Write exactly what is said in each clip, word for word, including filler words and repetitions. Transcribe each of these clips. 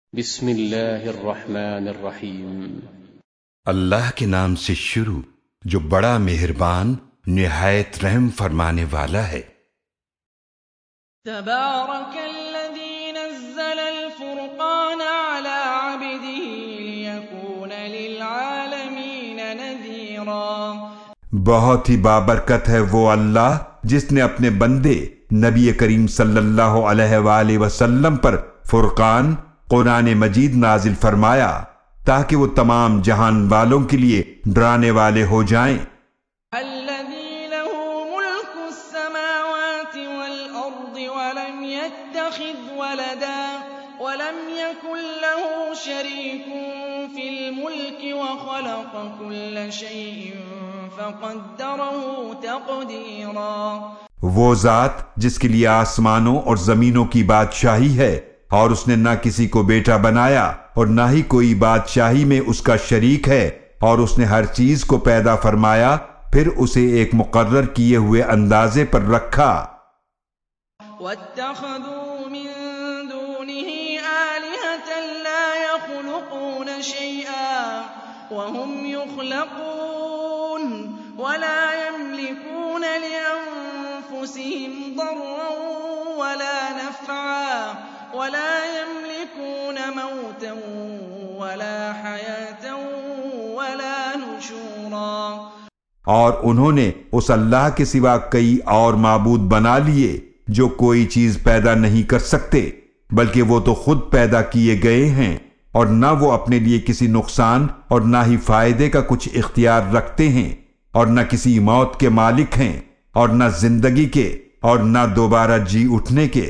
بسم اللہ الرحمن الرحیم۔ اللہ کے نام سے شروع جو بڑا مہربان نہایت رحم فرمانے والا ہے۔ تبارک الذی نزل الفرقان علی عبده لیکون للعالمین نذیرا۔ بہت ہی بابرکت ہے وہ اللہ جس نے اپنے بندے نبی کریم صلی اللہ علیہ وآلہ وسلم پر فرقان قرآن مجید نازل فرمایا تاکہ وہ تمام جہان والوں کے لیے ڈرانے والے ہو جائیں۔ الذی لہ ملک السماوات والارض ولم يتخذ ولدا ولم يكن له شریک فی الملک وخلق كل شیء فقدره تقدیرا۔ وہ ذات جس کے لیے آسمانوں اور زمینوں کی بادشاہی ہے اور اس نے نہ کسی کو بیٹا بنایا اور نہ ہی کوئی بادشاہی میں اس کا شریک ہے، اور اس نے ہر چیز کو پیدا فرمایا پھر اسے ایک مقرر کیے ہوئے اندازے پر رکھا۔ وَاتَّخَذُوا مِن دُونِهِ آلِهَةً لَا يَخْلُقُونَ شَيْئًا وَهُمْ يُخْلَقُونَ وَلَا يَمْلِكُونَ لِأَنفُسِهِمْ ضَرًّا وَلَا نَفْعًا وَلَا يَمْلِكُونَ مَوْتًا وَلَا حَيَاةً وَلَا نُشُورًا۔ اور انہوں نے اس اللہ کے سوا کئی اور معبود بنا لیے جو کوئی چیز پیدا نہیں کر سکتے، بلکہ وہ تو خود پیدا کیے گئے ہیں، اور نہ وہ اپنے لیے کسی نقصان اور نہ ہی فائدے کا کچھ اختیار رکھتے ہیں، اور نہ کسی موت کے مالک ہیں، اور نہ زندگی کے، اور نہ دوبارہ جی اٹھنے کے۔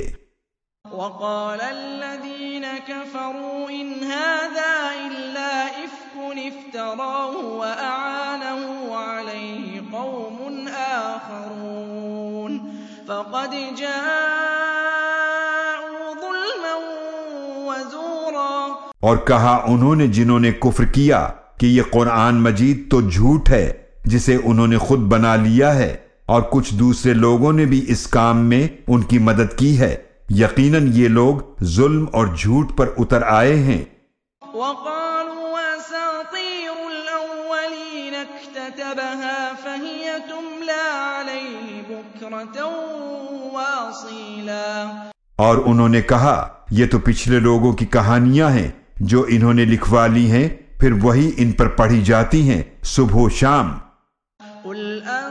وقال الذين كفروا إن هذا إلا إفك افتراه وأعانه عليه قوم آخرون فقد جاءوا ظلما وزورا۔ اور کہا انہوں نے جنہوں نے کفر کیا کہ یہ قرآن مجید تو جھوٹ ہے جسے انہوں نے خود بنا لیا ہے، اور کچھ دوسرے لوگوں نے بھی اس کام میں ان کی مدد کی ہے، یقیناً یہ لوگ ظلم اور جھوٹ پر اتر آئے ہیں۔ وقالوا اساطير الاولين اكتتبها فهي تملى عليه بكرة واصيلا۔ اور انہوں نے کہا یہ تو پچھلے لوگوں کی کہانیاں ہیں جو انہوں نے لکھوا لی ہیں، پھر وہی ان پر پڑھی جاتی ہیں صبح و شام۔ قل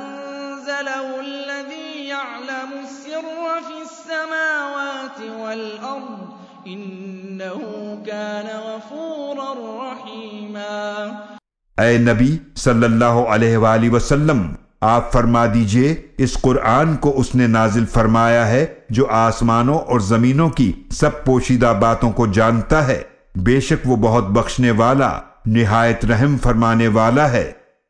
انزله الذي يعلم السر في السماوات والارض انه كان غفورا رحيما۔ اے نبی صلی اللہ علیہ وآلہ وسلم، آپ فرما دیجئے اس قرآن کو اس نے نازل فرمایا ہے جو آسمانوں اور زمینوں کی سب پوشیدہ باتوں کو جانتا ہے، بے شک وہ بہت بخشنے والا نہایت رحم فرمانے والا ہے۔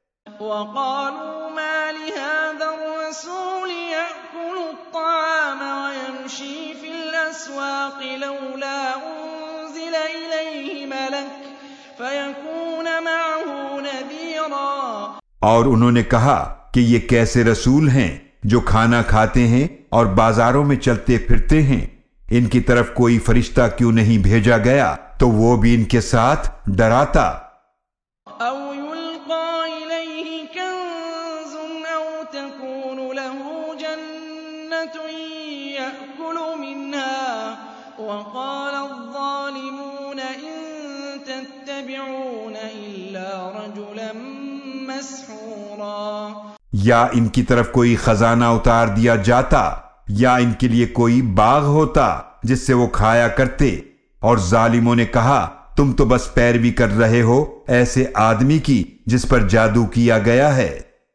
وقالوا ما لهذا الرسول يأكل الطعام ويمشي في الأسواق لولا أنزل إليه ملك فيكون معه نذيرا۔ اور انہوں نے کہا کہ یہ کیسے رسول ہیں جو کھانا کھاتے ہیں اور بازاروں میں چلتے پھرتے ہیں، ان کی طرف کوئی فرشتہ کیوں نہیں بھیجا گیا تو وہ بھی ان کے ساتھ ڈراتا۔ أو يلقى إليه كنز أو تكون له جنة يأكل منها وقال الظالمون إن تتبعون إلا رجلا مسحورا۔ یا ان کی طرف کوئی خزانہ اتار دیا جاتا، یا ان کے لیے کوئی باغ ہوتا جس سے وہ کھایا کرتے، اور ظالموں نے کہا تم تو بس پیروی کر رہے ہو ایسے آدمی کی جس پر جادو کیا گیا ہے۔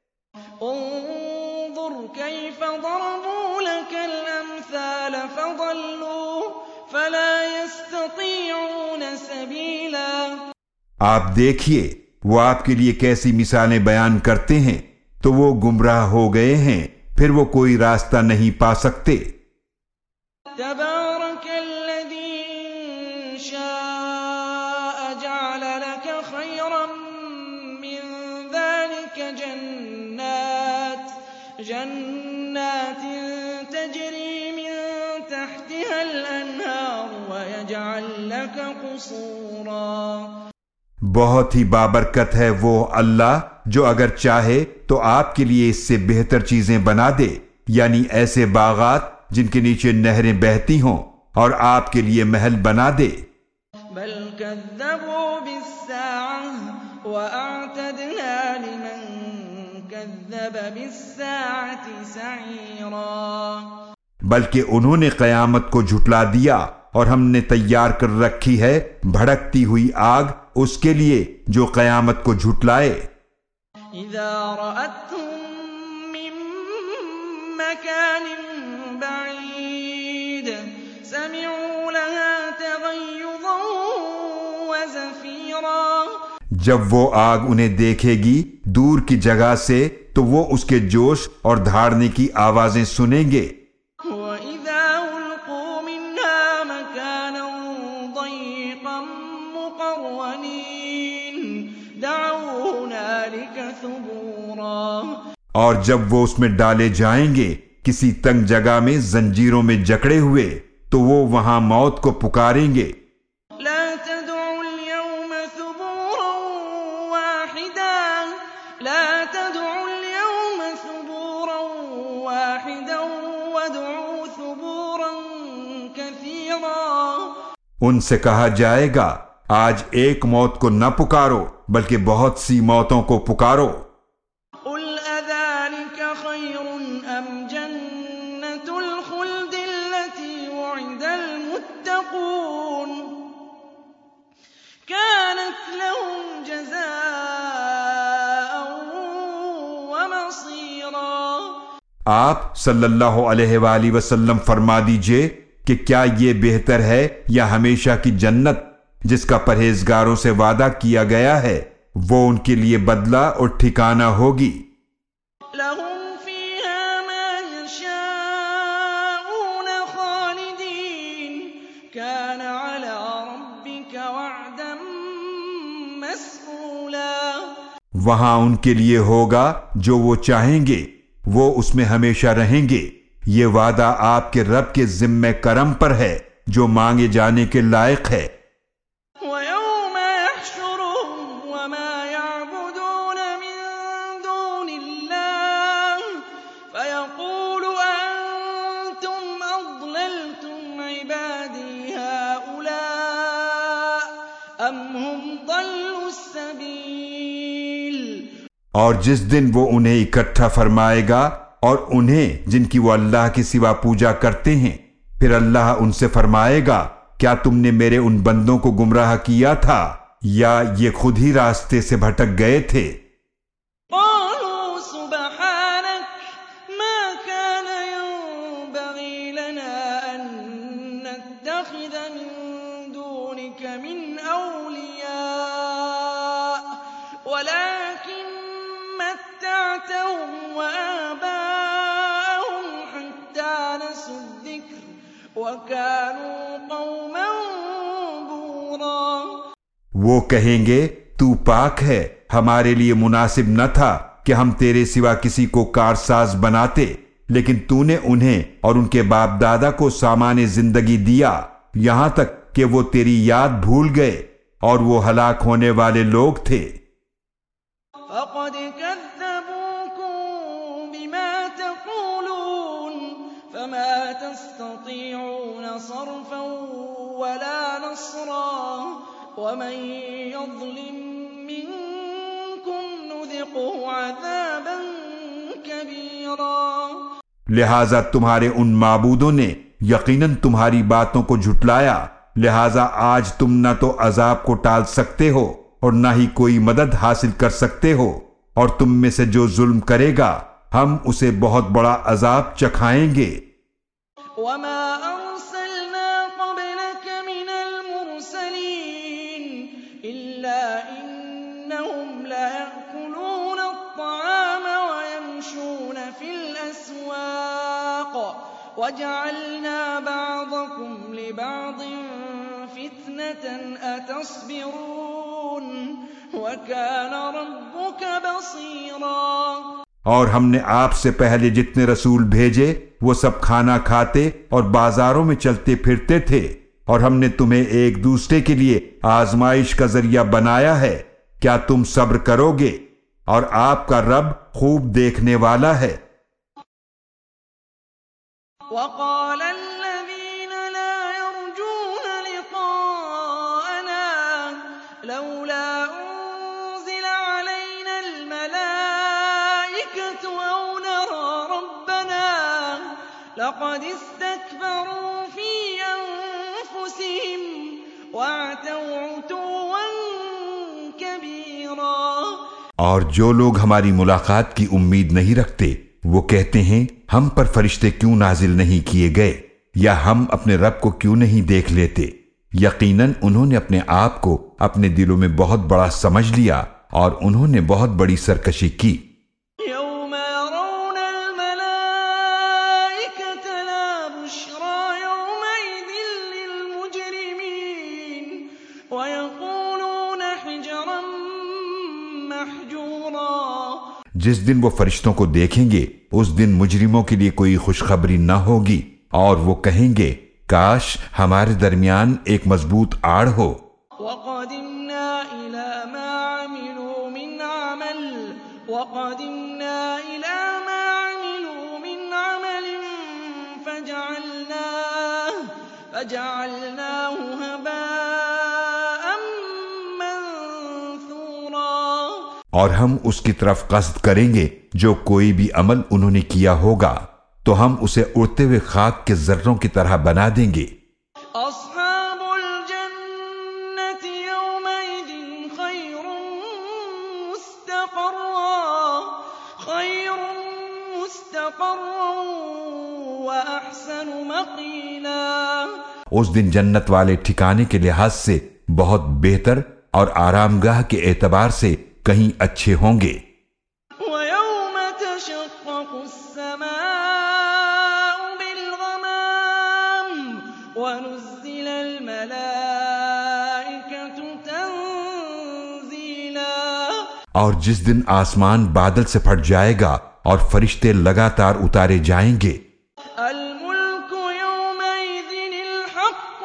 انظر كيف ضربوا لك الأمثال فضلوا فلا يستطيعون سبيلا۔ آپ دیکھیے وہ آپ کے لیے کیسی مثالیں بیان کرتے ہیں تو وہ گمراہ ہو گئے ہیں، پھر وہ کوئی راستہ نہیں پا سکتے۔ تبارك الذي إن شاء جعل لك خيرا من ذلك جنات جنات تجري من تحتها الأنهار ويجعل وَاجْعَل لَّكَ قُصُورًا. بہت ہی بابرکت ہے وہ اللہ جو اگر چاہے تو آپ کے لیے اس سے بہتر چیزیں بنا دے، یعنی ایسے باغات جن کے نیچے نہریں بہتی ہوں، اور آپ کے لیے محل بنا دے. بل كذبوا بالساعة وأعتدنا لمن كذب بالساعة سعيرا. بلکہ انہوں نے قیامت کو جھٹلا دیا اور ہم نے تیار کر رکھی ہے بھڑکتی ہوئی آگ اس کے لیے جو قیامت کو جھٹلائے. اذا رأتهم من مكان بعيد سمعوا لها تغيظا وزفيرا. جب وہ آگ انہیں دیکھے گی دور کی جگہ سے تو وہ اس کے جوش اور دھاڑنے کی آوازیں سنیں گے. وَإِذَا أُلْقُوا مِنْهَا مَكَانًا ضَيِّقًا مُقَرَّنِينَ دَعَوْا هُنَالِكَ ثُبُورًا. اور جب وہ اس میں ڈالے جائیں گے کسی تنگ جگہ میں زنجیروں میں جکڑے ہوئے تو وہ وہاں موت کو پکاریں گے. لا تدعوا اليوم ثبورا واحدا لا تدعوا اليوم ثبورا واحدا وادعوا ثبورا كثيرا. ان سے کہا جائے گا آج ایک موت کو نہ پکارو بلکہ بہت سی موتوں کو پکارو. قل اذلك خير ام جنة الخلد التي وعد المتقون كانت لهم جزاء ومصيرا. آپ صلی اللہ علیہ وآلہ وسلم فرما دیجئے کہ کیا یہ بہتر ہے یا ہمیشہ کی جنت جس کا پرہیزگاروں سے وعدہ کیا گیا ہے، وہ ان کے لیے بدلہ اور ٹھکانہ ہوگی. لهم فيها ما يشاءون خالدين كان على ربك وعدا مسئولا. وہاں ان کے لیے ہوگا جو وہ چاہیں گے، وہ اس میں ہمیشہ رہیں گے. یہ وعدہ آپ کے رب کے ذمہ کرم پر ہے جو مانگے جانے کے لائق ہے. وَيَوْمَ يَحْشُرُهُمْ وَمَا يَعْبُدُونَ مِن دُونِ اللَّهِ فَيَقُولُ أَنتُمْ أَضْلَلْتُمْ عِبَادِي هَؤُلَاءِ أَمْ هُمْ ضَلُّوا السَّبِيلَ. اور جس دن وہ انہیں اکٹھا فرمائے گا اور انہیں جن کی وہ اللہ کے سوا پوجا کرتے ہیں، پھر اللہ ان سے فرمائے گا کیا تم نے میرے ان بندوں کو گمراہ کیا تھا یا یہ خود ہی راستے سے بھٹک گئے تھے؟ قالوا سبحانك ما كان ينبغي لنا أن نتخذ من دونك من أولياء ولكن متعتهم وآباءهم حتى نسوا الذكر وكانوا قوما بورا. وہ کہیں گے تو پاک ہے، ہمارے لیے مناسب نہ تھا کہ ہم تیرے سوا کسی کو کارساز بناتے، لیکن تو نے انہیں اور ان کے باپ دادا کو سامان زندگی دیا یہاں تک کہ وہ تیری یاد بھول گئے اور وہ ہلاک ہونے والے لوگ تھے. فقد كذبوكم بما تقولون فما تستطيعون صرفا ولا نصرا ومن يظلم منكم نذقه عذابا كبيرا. لہذا تمہارے ان معبودوں نے یقیناً تمہاری باتوں کو جھٹلایا، لہذا آج تم نہ تو عذاب کو ٹال سکتے ہو اور نہ ہی کوئی مدد حاصل کر سکتے ہو، اور تم میں سے جو ظلم کرے گا ہم اسے بہت بڑا عذاب چکھائیں گے. وما أرسلنا قبلك من المرسلين إلا إنهم ليأكلون الطعام ويمشون في الأسواق وجعلنا بعضكم لبعض فتنة أتصبرون وَكَانَ رَبُّكَ بَصِيرًا. اور ہم نے آپ سے پہلے جتنے رسول بھیجے وہ سب کھانا کھاتے اور بازاروں میں چلتے پھرتے تھے، اور ہم نے تمہیں ایک دوسرے کے لیے آزمائش کا ذریعہ بنایا ہے، کیا تم صبر کرو گے؟ اور آپ کا رب خوب دیکھنے والا ہے۔ وقال الذين لا يرجون لقاءنا لولا أنزل علينا الملائكة أو نرى ربنا لقد استكبروا في أنفسهم وعتوا عتوا كبيرا۔ اور جو لوگ ہماری ملاقات کی امید نہیں رکھتے وہ کہتے ہیں ہم پر فرشتے کیوں نازل نہیں کیے گئے، یا ہم اپنے رب کو کیوں نہیں دیکھ لیتے۔ یقیناً انہوں نے اپنے آپ کو اپنے دلوں میں بہت بڑا سمجھ لیا اور انہوں نے بہت بڑی سرکشی کی۔ يوم يرون الملائكة لا بشرى يومئذ للمجرمين ويقولون حجرا محجورا۔ جس دن وہ فرشتوں کو دیکھیں گے اس دن مجرموں کے لیے کوئی خوشخبری نہ ہوگی، اور وہ کہیں گے کاش ہمارے درمیان ایک مضبوط آڑ ہو۔ وَقَدِمْنَا إِلَى مَا عَمِلُوا مِنْ عَمَلٍ وَقَدِمْنَا إِلَى مَا عَمِلُوا مِنْ عَمَلٍ فَجَعَلْنَاهُ فَجَعَلْنَاهُ هَبَاءً مَنثُورًا۔ اور ہم اس کی طرف قصد کریں گے جو کوئی بھی عمل انہوں نے کیا ہوگا تو ہم اسے اڑتے ہوئے خاک کے ذروں کی طرح بنا دیں گے۔ أصحاب الجنة يومئذ خير مستقرا خير مستقرا وأحسن مقيلا۔ اس دن جنت والے ٹھکانے کے لحاظ سے بہت بہتر اور آرام گاہ کے اعتبار سے کہیں اچھے ہوں گے۔ ويوم تشقق السماء بالغمام ونزل الملائكة تنزيلا۔ اور جس دن آسمان بادل سے پھٹ جائے گا اور فرشتے لگاتار اتارے جائیں گے۔ الملك يومئذ الحق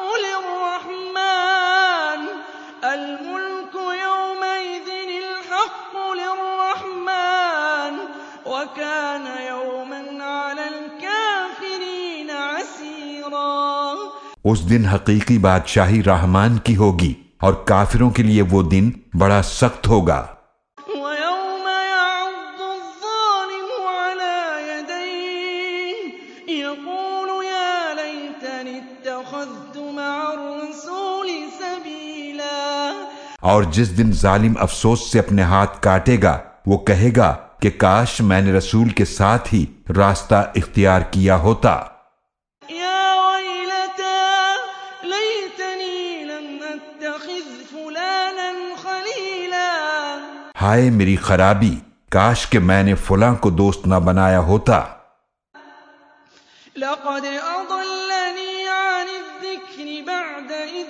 للرحمن الملك يومئذ الحق للرحمن وكان يوما على الكافرين عسيرا۔ اس دن حقیقی بادشاہی رحمان کی ہوگی اور کافروں کے لیے وہ دن بڑا سخت ہوگا۔ ويوم يعض الظالم على يديه يقول يا ليتني اتخذت مع الرسول سبيلا۔ اور جس دن ظالم افسوس سے اپنے ہاتھ کاٹے گا وہ کہے گا کہ کاش میں نے رسول کے ساتھ ہی راستہ اختیار کیا ہوتا۔ يا ويلتى ليتني لم أتخذ فلانا خليلا۔ ہائے میری خرابی، کاش کہ میں نے فلاں کو دوست نہ بنایا ہوتا۔ لقد أضلني عن الذكر بعد إذ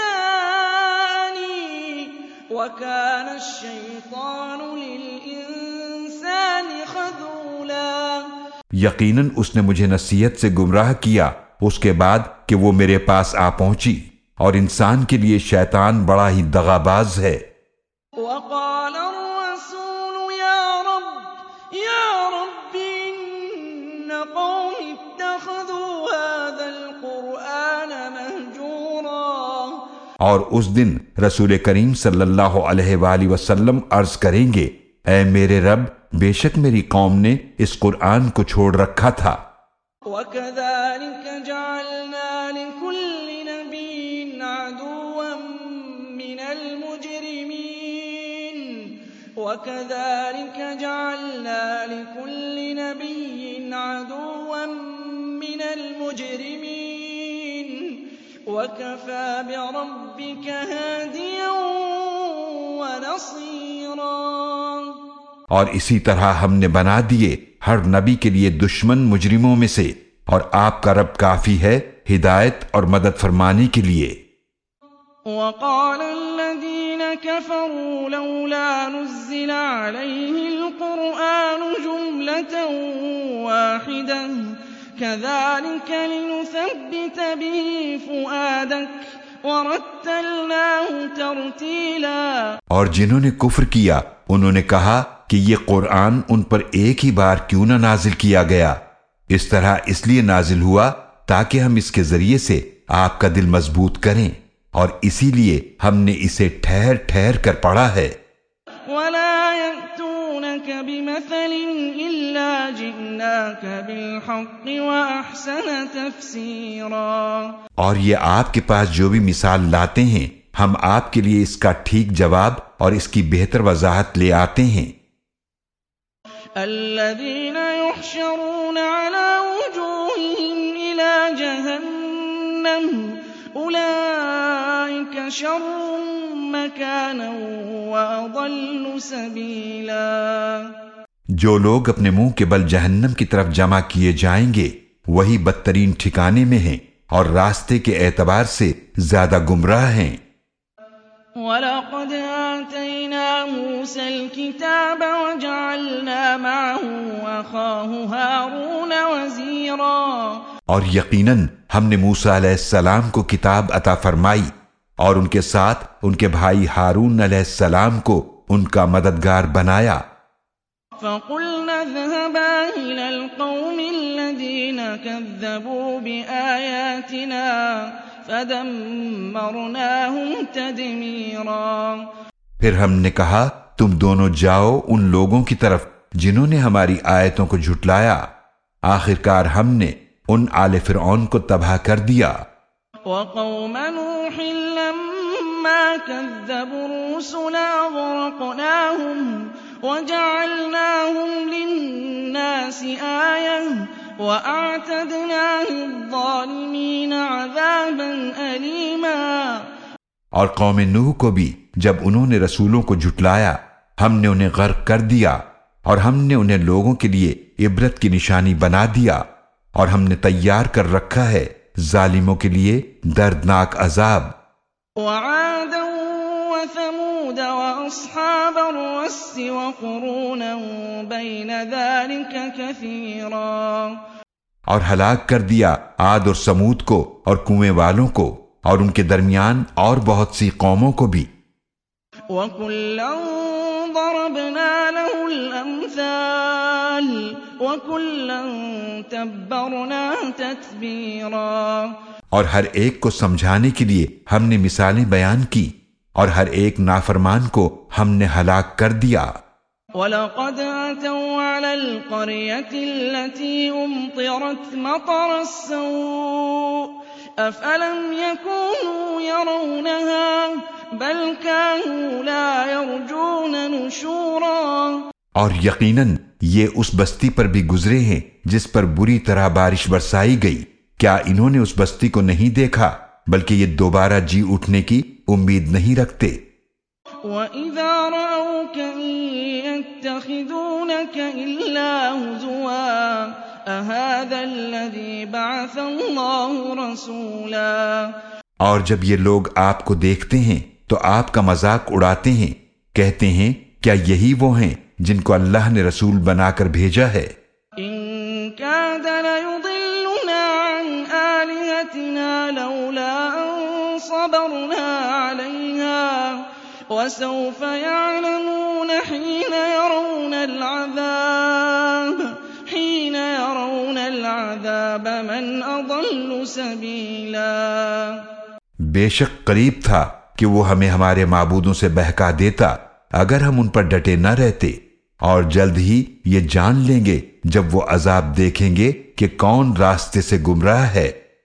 جاءني وكان الشيطان للإنسان خذولا۔ یقیناً اس نے مجھے نصیحت سے گمراہ کیا اس کے بعد کہ وہ میرے پاس آ پہنچی، اور انسان کے لیے شیطان بڑا ہی دغاباز ہے۔ وقال الرسول يا رب يا رب إن قوم اتخذوا هذا القرآن مهجورا۔ اور اس دن رسول کریم صلی اللہ علیہ وآلہ وسلم عرض کریں گے اے میرے رب، بے شک میری قوم نے اس قرآن کو چھوڑ رکھا تھا۔ وَكَذَلِكَ جَعَلْنَا لِكُلِّ نَبِيٍّ عَدُوًّا مِّنَ الْمُجْرِمِينَ وَكَذَلِكَ جَعَلْنَا لِكُلِّ نَبِيٍّ عَدُوًّا مِّنَ الْمُجْرِمِينَ وَكَفَى بِرَبِّكَ هَادِيًا وَنَصِيرًا۔ اور اسی طرح ہم نے بنا دیے ہر نبی کے لیے دشمن مجرموں میں سے، اور آپ کا رب کافی ہے ہدایت اور مدد فرمانے کے لیے۔ وقال الذين كفروا لولا نزل عليه القرآن جملة واحدة كذلك لنثبت به فؤادك ورتلناه ترتیلا۔ اور جنہوں نے کفر کیا انہوں نے کہا کہ یہ قرآن ان پر ایک ہی بار کیوں نہ نازل کیا گیا؟ اس طرح اس لیے نازل ہوا تاکہ ہم اس کے ذریعے سے آپ کا دل مضبوط کریں، اور اسی لیے ہم نے اسے ٹھہر ٹھہر کر پڑھا ہے۔ وَلَا يَأْتُونَكَ بِمَثَلٍ إِلَّا جِئْنَاكَ بِالْحَقِّ وَأَحْسَنَ تَفْسِيرًا۔ اور یہ آپ کے پاس جو بھی مثال لاتے ہیں ہم آپ کے لیے اس کا ٹھیک جواب اور اس کی بہتر وضاحت لے آتے ہیں۔ الذين يحشرون على وجوههم إلى جهنم أولئك شر مكانا وأضل سبيلا۔ جو لوگ اپنے منہ کے بل جہنم کی طرف جمع کیے جائیں گے وہی بدترین ٹھکانے میں ہیں اور راستے کے اعتبار سے زیادہ گمراہ ہیں۔ وَلَقَدْ آتَيْنَا مُوسَى الْكِتَابَ وَجَعَلْنَا مَعَهُ أَخَاهُ هَارُونَ وَزِيرًا۔ اور یقیناً ہم نے موسیٰ علیہ السلام کو کتاب عطا فرمائی اور ان کے ساتھ ان کے بھائی ہارون علیہ السلام کو ان کا مددگار بنایا۔ فَقُلْنَا اذْهَبَا إِلَى الْقَوْمِ الَّذِينَ كَذَّبُوا بِآيَاتِنَا فَدَمَّرْنَاهُمْ تَدْمِيرًا۔ پھر ہم نے کہا تم دونوں جاؤ ان لوگوں کی طرف جنہوں نے ہماری آیتوں کو جھٹلایا، آخرکار ہم نے ان آل فرعون کو تباہ کر دیا۔ وَقَوْمَ نُوحٍ لَمَّا كَذَّبُوا الرُّسُلَ أَغْرَقْنَاهُمْ وَجَعَلْنَاهُمْ لِلنَّاسِ آيَةً وَأَعْتَدْنَا لِلظَّالِمِينَ عَذَابًا أَلِيمًا۔ اور قوم نوح کو بھی جب انہوں نے رسولوں کو جھٹلایا ہم نے انہیں غرق کر دیا اور ہم نے انہیں لوگوں کے لیے عبرت کی نشانی بنا دیا، اور ہم نے تیار کر رکھا ہے ظالموں کے لیے دردناک عذاب۔ وَعَادًا وَثَمُودَ وَأَصْحَابَ الرَّسِّ وَقُرُونًا بَيْنَ ذَلِكَ كَثِيرًا۔ اور ہلاک کر دیا عاد اور سمود کو اور کنویں والوں کو اور ان کے درمیان اور بہت سی قوموں کو بھی۔ وَكُلًّا ضَرَبْنَا لَهُ الْأَمْثَالَ وَكُلًّا تَبَّرْنَا تَتْبِيرًا۔ اور ہر ایک کو سمجھانے کے لیے ہم نے مثالیں بیان کی اور ہر ایک نافرمان کو ہم نے ہلاک کر دیا۔ وَلَقَدْ أَتَوْا عَلَى الْقَرْيَةِ الَّتِي أُمْطِرَتْ مَطَرَ السَّوْءِ أَفَلَمْ يَكُونُوا يَرَوْنَهَا بَلْ كَانُوا لَا يَرْجُونَ نُشُورًا۔ اور یقیناً یہ اس بستی پر بھی گزرے ہیں جس پر بری طرح بارش برسائی گئی، کیا انہوں نے اس بستی کو نہیں دیکھا بلکہ یہ دوبارہ جی اٹھنے کی امید نہیں رکھتے۔ وَإِذَا رَأَوْكَ إِن يَتَّخِذُونَكَ إِلَّا هُزُوًا أَهَذَا الَّذِي بَعَثَ اللَّهُ رَسُولًا۔ اور جب یہ لوگ آپ کو دیکھتے ہیں تو آپ کا مذاق اڑاتے ہیں، کہتے ہیں کیا یہی وہ ہیں جن کو اللہ نے رسول بنا کر بھیجا ہے؟ إِن كَادَ لَيُضِلُّنَا عَنْ آلِهَتِنَا لَوْلَا أَن صَبَرْنَا عَلَيْهَا وَسَوْفَ يَعْلَمُونَ حِينَ يَرَوْنَ الْعَذَابَ حِينَ يَرَوْنَ الْعَذَابَ مَنْ أَضَلُّ سَبِيلًا۔ بے شک قریب تھا کہ وہ ہمیں ہمارے معبودوں سے بہکا دیتا اگر ہم ان پر ڈٹے نہ رہتے، اور جلد ہی یہ جان لیں گے جب وہ عذاب دیکھیں گے کہ کون راستے سے گمراہ ہے۔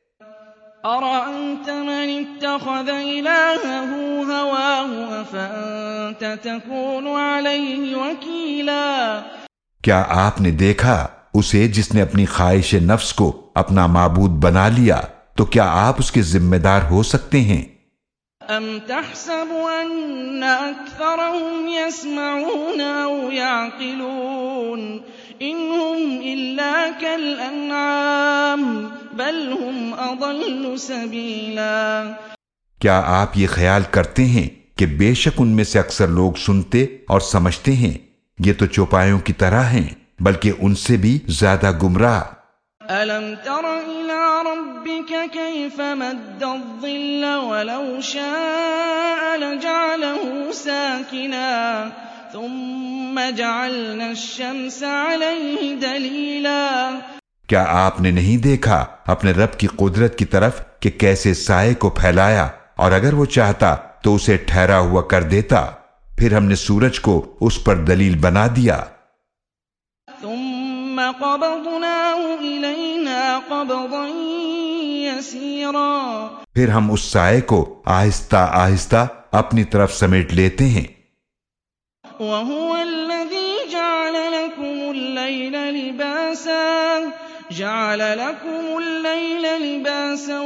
أَرَأَيْتَ مَنِ اتَّخَذَ إِلَٰهَهُ هَوَاهُ أَفَأَنتَ تَكُونُ عَلَيْهِ وَكِيلًا۔ کیا آپ نے دیکھا اسے جس نے اپنی خواہش نفس کو اپنا معبود بنا لیا، تو کیا آپ اس کے ذمہ دار ہو سکتے ہیں؟ أَمْ تَحْسَبُ أَنَّ أَكْثَرَهُمْ يَسْمَعُونَ أَوْ يَعْقِلُونَ إِنْ هُمْ إِلَّا كَالْأَنْعَامِ بَلْ هُمْ أَضَلُّ سَبِيلًا۔ کیا آپ یہ خیال کرتے ہیں کہ بے شک ان میں سے اکثر لوگ سنتے اور سمجھتے ہیں؟ یہ تو چوپایوں کی طرح ہیں، بلکہ ان سے بھی زیادہ گمراہ۔ أَلَمْ تَرَ إِلَىٰ رَبِّكَ كَيْفَ مَدَّ الظِّلَّ وَلَوْ شَاءَ لَجَعَلَهُ سَاكِنًا ثُمَّ جَعَلْنَا الشَّمْسَ عَلَيْهِ دَلِيلًا۔ کیا آپ نے نہیں دیکھا اپنے رب کی قدرت کی طرف کہ کیسے سائے کو پھیلایا، اور اگر وہ چاہتا تو اسے ٹھہرا ہوا کر دیتا، پھر ہم نے سورج کو اس پر دلیل بنا دیا۔ ثم قبضناه إلينا قبضا يسيرا، پھر ہم اس سائے کو آہستہ آہستہ اپنی طرف سمیٹ لیتے ہیں۔ وهو الذي جعل لكم الليل لباسا جعل لكم الليل لباسا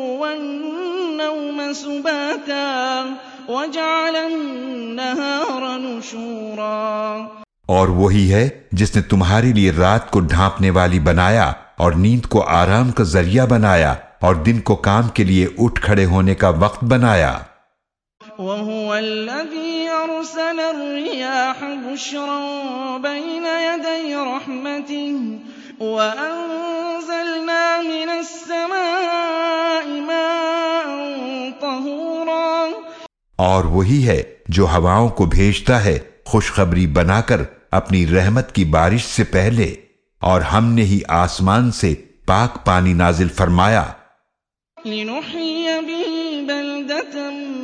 والنوم سباتا وجعل النهار نشورا، اور وہی ہے جس نے تمہارے لیے رات کو ڈھانپنے والی بنایا اور نیند کو آرام کا ذریعہ بنایا اور دن کو کام کے لیے اٹھ کھڑے ہونے کا وقت بنایا۔ وَهُوَ الَّذِي أَرْسَلَ الرِّيَاحَ بُشْرًا بَيْنَ يَدَيْ رَحْمَتِهِ وَأَنزَلْنَا مِنَ السَّمَاءِ مَاءً طَهُورًا، اور وہی ہے جو ہواؤں کو بھیجتا ہے خوشخبری بنا کر اپنی رحمت کی بارش سے پہلے، اور ہم نے ہی آسمان سے پاک پانی نازل فرمایا۔ لِنُحْيِيَ بِهِ بَلْدَةً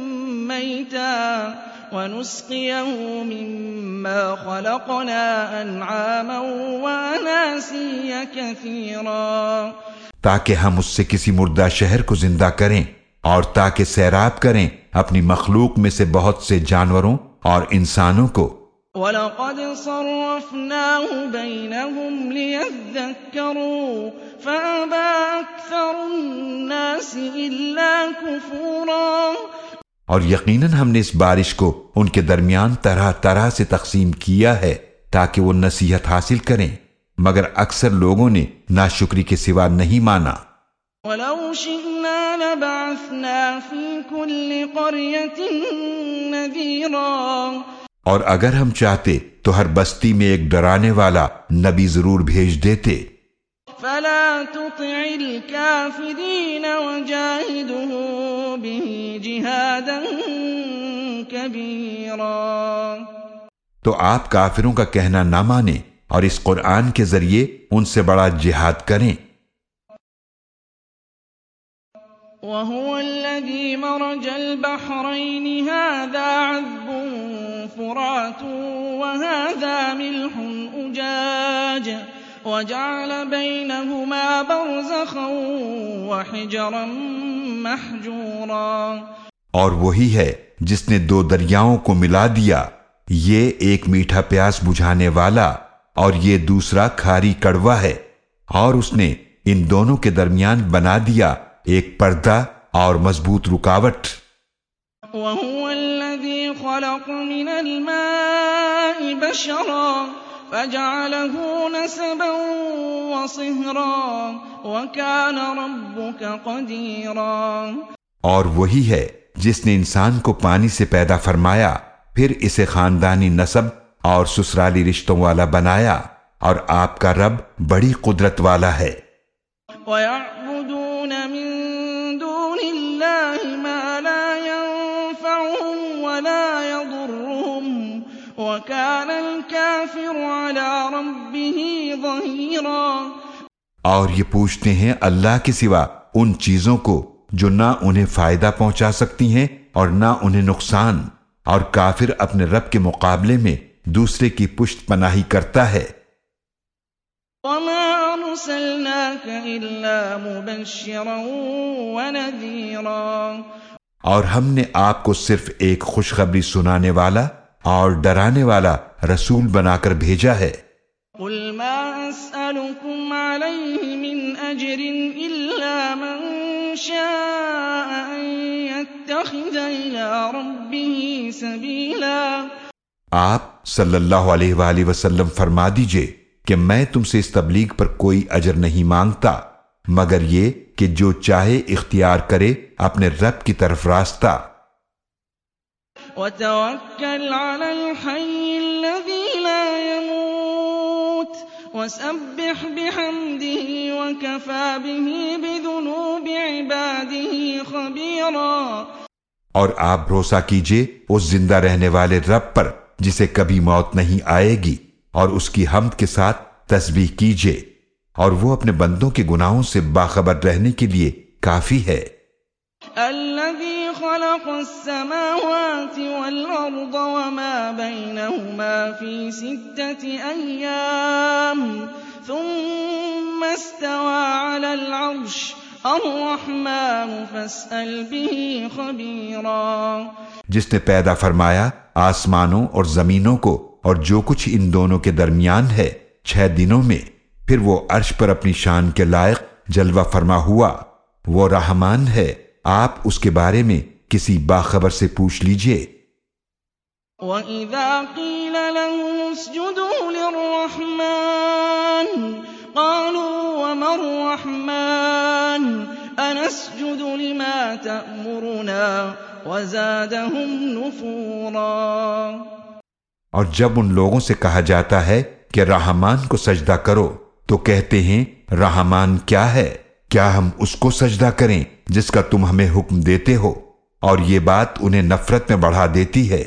مَيْتًا وَنُسْقِيَهُ مِمَّا خَلَقْنَا أَنْعَامًا وَأَنَاسِيَّ كَثِيرًا، تاکہ ہم اس سے کسی مردہ شہر کو زندہ کریں اور تاکہ سیراب کریں اپنی مخلوق میں سے بہت سے جانوروں اور انسانوں کو۔ وَلَقَدْ صَرَّفْنَاهُ بَيْنَهُمْ لِيَذَّكَّرُوا فَأَبَىٰ أَكْثَرُ النَّاسِ إِلَّا كُفُورًا، اور یقیناً ہم نے اس بارش کو ان کے درمیان طرح طرح سے تقسیم کیا ہے تاکہ وہ نصیحت حاصل کریں، مگر اکثر لوگوں نے ناشکری کے سوا نہیں مانا۔ وَلَوْ شِئْنَا لَبَعَثْنَا فِي كُلِّ قَرْيَةٍ نَذِيرًا، اور اگر ہم چاہتے تو ہر بستی میں ایک ڈرانے والا نبی ضرور بھیج دیتے۔ فَلَا تُطِعِ الْكَافِرِينَ وَجَاهِدْهُ بِهِ جِهَادًا كَبِيرًا، تو آپ کافروں کا کہنا نہ مانیں اور اس قرآن کے ذریعے ان سے بڑا جہاد کریں۔ وَهُوَ الَّذِي مَرَجَ الْبَحْرَيْنِ هَٰذَا عَذْبٌ فُرَاتٌ وَهَٰذَا مِلْحٌ أُجَاجٌ وَجَعَلَ بَيْنَهُمَا بَرْزَخًا وَحِجْرًا مَّحْجُورًا، اور وہی ہے جس نے دو دریاؤں کو ملا دیا، یہ ایک میٹھا پیاس بجھانے والا اور یہ دوسرا کھاری کڑوا ہے، اور اس نے ان دونوں کے درمیان بنا دیا ایک پردہ اور مضبوط رکاوٹ۔ وَهُوَ الَّذِي خَلَقَ مِنَ الْمَاءِ بَشَرًا فَجَعَلَهُ نَسَبًا وَصِهْرًا وَكَانَ رَبُّكَ قَدِيرًا، اور وہی ہے جس نے انسان کو پانی سے پیدا فرمایا، پھر اسے خاندانی نسب اور سسرالی رشتوں والا بنایا، اور آپ کا رب بڑی قدرت والا ہے۔ وَيَعْبُدُونَ مِن دُونِ اللَّهِ مَا لَا يَنفَعُهُمْ وَلَا يَضُرُّهُمْ وَكَانَ الْكَافِرُ عَلَىٰ رَبِّهِ ظَهِيرًا، اور یہ پوچھتے ہیں اللہ کے سوا ان چیزوں کو جو نہ انہیں فائدہ پہنچا سکتی ہیں اور نہ انہیں نقصان، اور کافر اپنے رب کے مقابلے میں دوسرے کی پشت پناہی کرتا ہے۔ وَمَا أَرْسَلْنَاكَ إِلَّا مُبَشِّرًا وَنَذِيرًا، اور ہم نے آپ کو صرف ایک خوشخبری سنانے والا اور ڈرانے والا رسول بنا کر بھیجا ہے۔ قُلْ مَا أَسْأَلُكُمْ عَلَيْهِ مِنْ أَجْرٍ إِلَّا مَنْ شَاءَ أَنْ يَتَّخِذَ إِلَىٰ رَبِّهِ سَبِيلًا، آپ صلی اللہ علیہ وآلہ وسلم فرما دیجئے کہ میں تم سے اس تبلیغ پر کوئی اجر نہیں مانگتا مگر یہ کہ جو چاہے اختیار کرے اپنے رب کی طرف راستہ۔ وَتَوَكَّلْ عَلَى الْحَيِّ الَّذِي لَا يَمُوتُ وَسَبِّحْ بِحَمْدِهِ وَكَفَى بِهِ بِذُنُوبِ عِبَادِهِ خَبِيرًا۔ اور آپ بھروسہ کیجئے اس زندہ رہنے والے رب پر جسے کبھی موت نہیں آئے گی، اور اس کی حمد کے ساتھ تسبیح کیجئے، اور وہ اپنے بندوں کے گناہوں سے باخبر رہنے کے لیے کافی ہے۔ الذي خلق السماوات والأرض وما بينهما في ستة أيام ثم استوى على العرش الرحمن فاسأل به خبيرا۔ جس نے پیدا فرمایا آسمانوں اور زمینوں کو اور جو کچھ ان دونوں کے درمیان ہے چھ دنوں میں، پھر وہ عرش پر اپنی شان کے لائق جلوہ فرما ہوا، وہ رحمان ہے، آپ اس کے بارے میں کسی باخبر سے پوچھ لیجئے۔ وَإِذَا قِيلَ لَهُمُ اسْجُدُوا لِلرَّحْمَنِ قَالُوا وَمَا الرَّحْمَنُ أَنَسْجُدُ لِمَا تَأْمُرُنَا وَزَادَهُمْ نُفُورًا۔ اور جب ان لوگوں سے کہا جاتا ہے کہ رحمان کو سجدہ کرو تو کہتے ہیں رحمان کیا ہے؟ کیا ہم اس کو سجدہ کریں جس کا تم ہمیں حکم دیتے ہو؟ اور یہ بات انہیں نفرت میں بڑھا دیتی ہے۔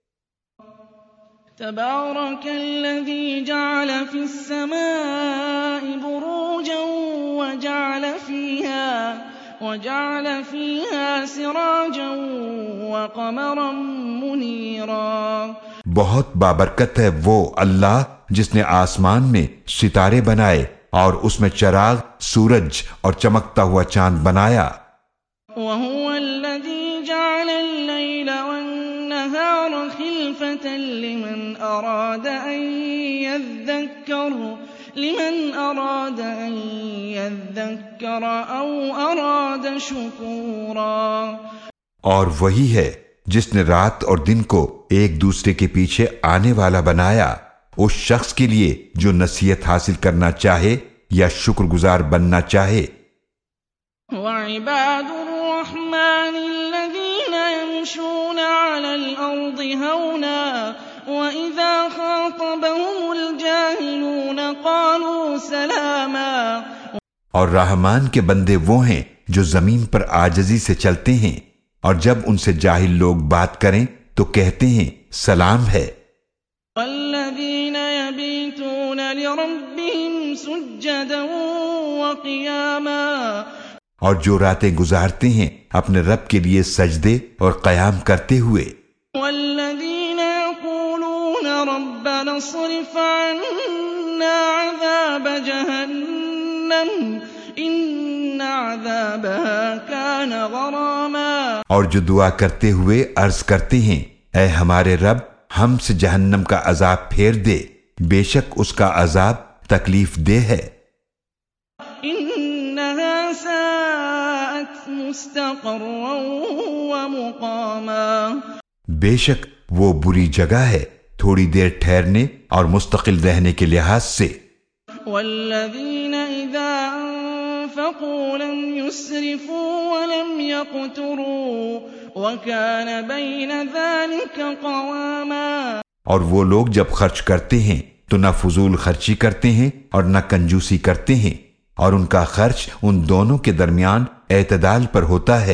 تبارک الذی جعل فی السماء بروجا وجعل فیہا وجعل فیہا سراجا وقمرا منیرا۔ بہت بابرکت ہے وہ اللہ جس نے آسمان میں ستارے بنائے اور اس میں چراغ، سورج اور چمکتا ہوا چاند بنایا۔ وَهُوَ الَّذِي جَعَلَ اللَّيْلَ وَالنَّهَارَ خِلْفَةً لِمَنْ أَرَادَ أَن يَذَّكَّرَ لِمَنْ أَرَادَ أَن يَذَّكَّرَ أَوْ أَرَادَ شُكُورًا۔ اور وہی ہے جس نے رات اور دن کو ایک دوسرے کے پیچھے آنے والا بنایا، اس شخص کے لیے جو نصیحت حاصل کرنا چاہے یا شکر گزار بننا چاہے۔ وَعِبَادُ الرَّحْمَنِ الَّذِينَ يَمْشُونَ عَلَى الْأَرْضِ هَوْنًا وَإِذَا خَاطَبَهُمُ الْجَاهِلُونَ قَالُوا سَلَامًا۔ اور رحمان کے بندے وہ ہیں جو زمین پر عاجزی سے چلتے ہیں، اور جب ان سے جاہل لوگ بات کریں تو کہتے ہیں سلام ہے۔ وَالَّذِينَ يَبِيتُونَ لِرَبِّهِمْ سُجَّدًا وَقِيَامًا۔ اور جو راتیں گزارتے ہیں اپنے رب کے لیے سجدے اور قیام کرتے ہوئے۔ وَالَّذِينَ يَقُولُونَ رَبَّنَا اصْرِفْ عَنَّا عَذَابَ جَهَنَّمَ إِنَّ عَذَابَهَا كَانَ غَرَامًا۔ اور جو دعا کرتے ہوئے عرض کرتے ہیں اے ہمارے رب ہم سے جہنم کا عذاب پھیر دے، بے شک اس کا عذاب تکلیف دہ ہے۔ انہا ساءت مستقرا ومقاما۔ بے شک وہ بری جگہ ہے تھوڑی دیر ٹھہرنے اور مستقل رہنے کے لحاظ سے۔ والذین اذا انفقوا لم يسرفوا ولم يقتروا وكان بين ذلك قواما۔ اور وہ لوگ جب خرچ کرتے ہیں تو نہ فضول خرچی کرتے ہیں اور نہ کنجوسی کرتے ہیں، اور ان کا خرچ ان دونوں کے درمیان اعتدال پر ہوتا ہے۔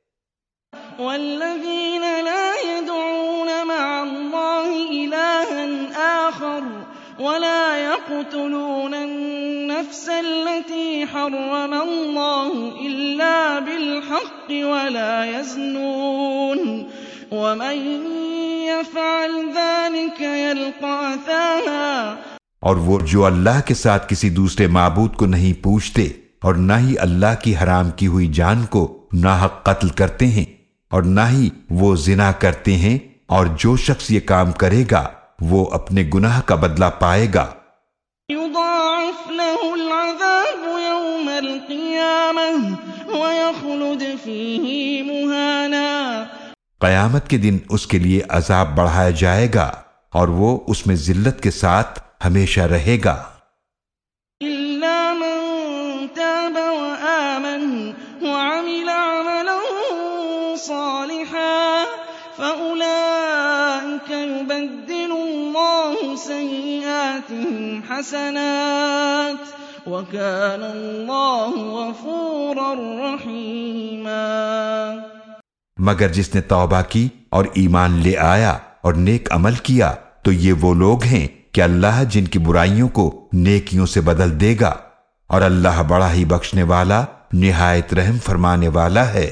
والذین لا يدعون مع اللہ الہا آخر ولا يقتلون النفس التي حرم الله إلا بالحق ولا يزنون ومن يفعل ذلك يلقى أثاما۔ اور وہ جو اللہ کے ساتھ کسی دوسرے معبود کو نہیں پوچھتے اور نہ ہی اللہ کی حرام کی ہوئی جان کو ناحق قتل کرتے ہیں اور نہ ہی وہ زنا کرتے ہیں، اور جو شخص یہ کام کرے گا وہ اپنے گناہ کا بدلہ پائے گا۔ يضاعف له العذاب يوم القيامة ويخلد فيه مهانا۔ قیامت کے دن اس کے لیے عذاب بڑھایا جائے گا اور وہ اس میں ذلت کے ساتھ ہمیشہ رہے گا۔ إلا من تاب وآمن وعمل عملا صالحا فأولئك يبدل الله سَيِّئَاتِهِمْ حَسَنَاتٍ وَكَانَ اللَّهُ غَفُورًا رَّحِيمًا۔ مگر جس نے توبہ کی اور ایمان لے آیا اور نیک عمل کیا تو یہ وہ لوگ ہیں کہ اللہ جن کی برائیوں کو نیکیوں سے بدل دے گا، اور اللہ بڑا ہی بخشنے والا نہایت رحم فرمانے والا ہے۔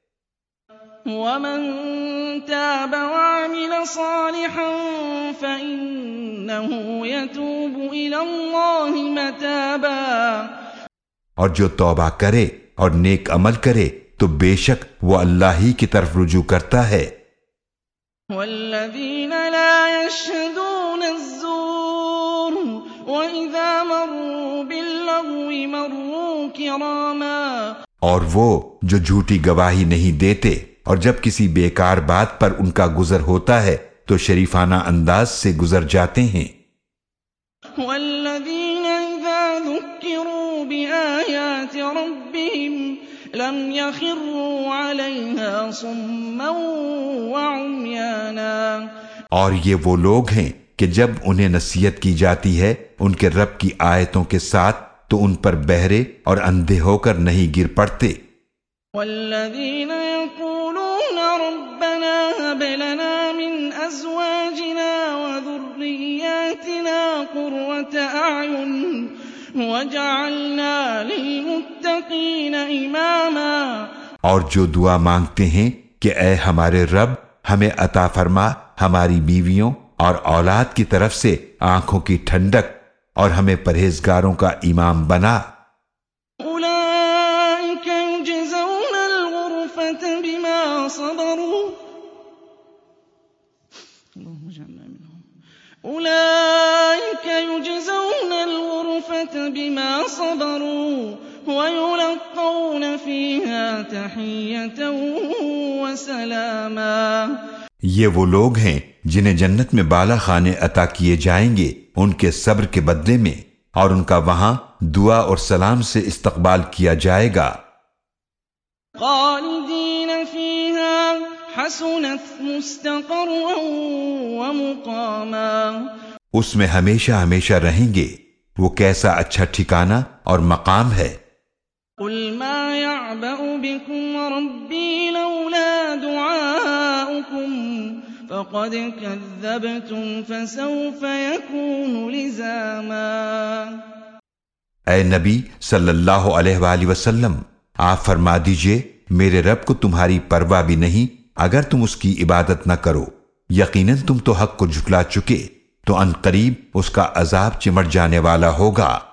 وَمَن تَابَ وَعَمِلَ صَالِحًا فَإِنَّهُ يَتُوبُ إِلَى اللَّهِ مَتَابًا، اور جو توبہ کرے اور نیک عمل کرے تو بے شک وہ اللہ ہی کی طرف رجوع کرتا ہے۔ وَالَّذِينَ لَا يَشْهَدُونَ الزُّورَ وَإِذَا مَرُّوا بِاللَّغْوِ مَرُّوا كِرَامًا، اور وہ جو جھوٹی گواہی نہیں دیتے اور جب کسی بیکار بات پر ان کا گزر ہوتا ہے تو شریفانہ انداز سے گزر جاتے ہیں۔ وَالَّذِينَ إِذَا ذُكِّرُوا بِآيَاتِ رَبِّهِمْ لَمْ يَخِرُّوا عَلَيْهَا صُمًّا وَعُمْيَانًا، اور یہ وہ لوگ ہیں کہ جب انہیں نصیحت کی جاتی ہے ان کے رب کی آیتوں کے ساتھ تو ان پر بہرے اور اندھے ہو کر نہیں گر پڑتے۔ وَالَّذِينَ يَقُولُونَ رَبَّنَا هَبْ لَنَا مِنْ أَزْوَاجِنَا وَذُرِّيَّاتِنَا قُرَّةَ أَعْيُنٍ وَاجْعَلْنَا لِلْمُتَّقِينَ إِمَامًا، اور جو دعا مانگتے ہیں کہ اے ہمارے رب ہمیں عطا فرما ہماری بیویوں اور اولاد کی طرف سے آنکھوں کی ٹھنڈک اور ہمیں پرہیزگاروں کا امام بنا۔ أُولَئِكَ يُجْزَوْنَ الْغُرْفَةَ بِمَا صَبَرُوا اللهم اجعلنا منهم أُولَئِكَ يُجْزَوْنَ الْغُرْفَةَ بِمَا صَبَرُوا وَيُلَقَّوْنَ فِيهَا تَحِيَّةً وَسَلَامًا، یہ وہ لوگ ہیں جنہیں جنت میں بالا خانے عطا کیے جائیں گے ان کے صبر کے بدلے میں، اور ان کا وہاں دعا اور سلام سے استقبال کیا جائے گا۔ خالدین فیہا حسنت مستقرا ومقاما، اس میں ہمیشہ ہمیشہ رہیں گے، وہ کیسا اچھا ٹھکانہ اور مقام ہے۔ قل ما يعبأ بكم ربی لولا دعاؤکم فقد كذبتم فسوف يكون لزاما۔ اے نبی صلی اللہ علیہ وآلہ وسلم، آپ فرما دیجئے میرے رب کو تمہاری پرواہ بھی نہیں اگر تم اس کی عبادت نہ کرو، یقیناً تم تو حق کو جھٹلا چکے، تو ان قریب اس کا عذاب چمٹ جانے والا ہوگا۔